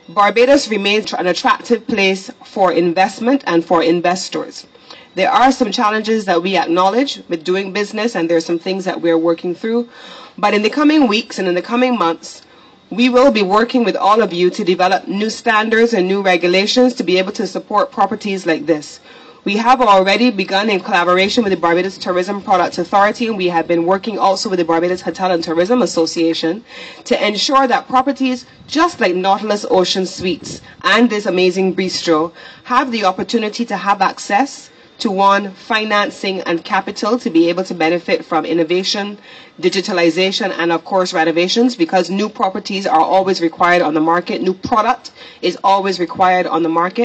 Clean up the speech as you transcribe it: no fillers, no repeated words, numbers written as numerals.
Barbados remains an attractive place for investment and for investors. There are some challenges that we acknowledge with doing business, and there are some things that we're working through. But in the coming weeks and in the coming months, we will be working with all of you to develop new standards and new regulations to be able to support properties like this. We have already begun in collaboration with the Barbados Tourism Products Authority, and we have been working also with the Barbados Hotel and Tourism Association to ensure that properties just like Nautilus Ocean Suites and this amazing bistro have the opportunity to have access to one, financing and capital to be able to benefit from innovation, digitalization, and of course renovations, because new properties are always required on the market. New product is always required on the market.